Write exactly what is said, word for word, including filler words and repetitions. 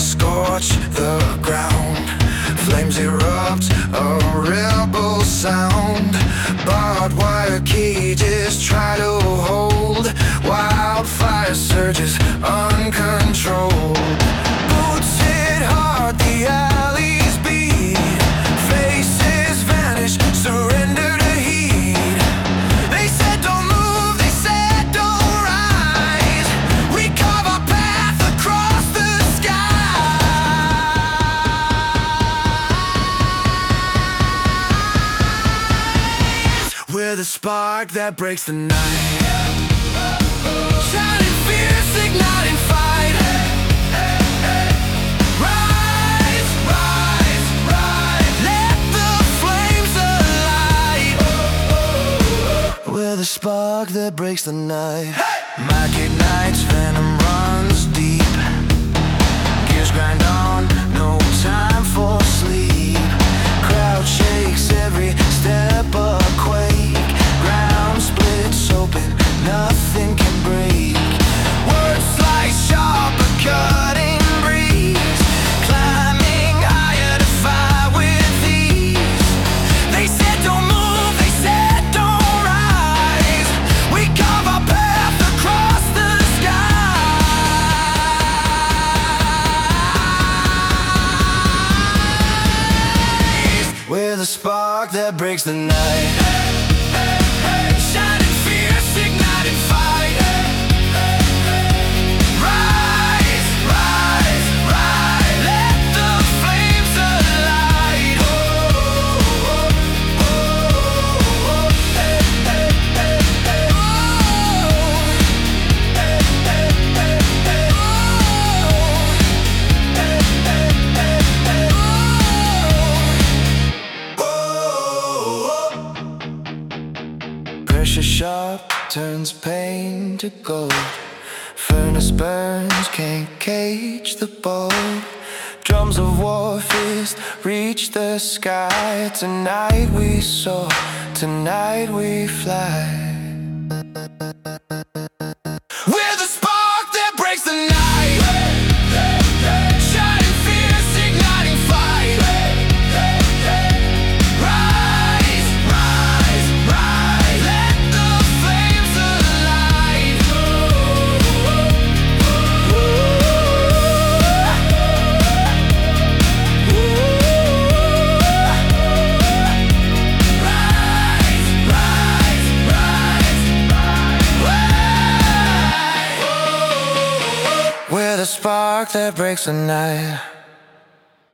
scorch the ground. Flames erupt, a rebel sound. Barbed wire cages try to hold. Wildfire surges uncontrolled. Boots hit hard, the alleys beat. Faces vanish, surrender to heat. They said don't move, they said don't rise. We carve our path across the skies. We're the spark that breaks the night. Shining fierce, igniting fight. Rise, rise, rise. Let the flames alight. We're the spark that breaks the night. Might ignites, venom runs deep. Gears grind on, no time for sleep. Crowd shakes, every step a quake. Ground splits open, nothing can break. Words slice sharp, a cutting breeze. Climbing higher to fight with ease. They said don't move, they said don't rise. We carve our path across the skies. We're the spark that breaks the night. Shining fierce, igniting fight. Rise, rise, rise. Let the flames alight. Oh, oh, oh, oh. Hey, hey, hey, hey. Oh, hey, hey, hey, hey. Oh, hey, hey, hey, hey. Pressure sharp turns pain to gold. Furnace burns, can't cage the bolt. Drums of war fist reach the sky. Tonight we soar, tonight we fly. We're the spark that breaks the night. Shining fierce, igniting fight. Rise, rise, rise. Let the flames alight. Rise, rise, rise, rise. We're the spark that breaks the night.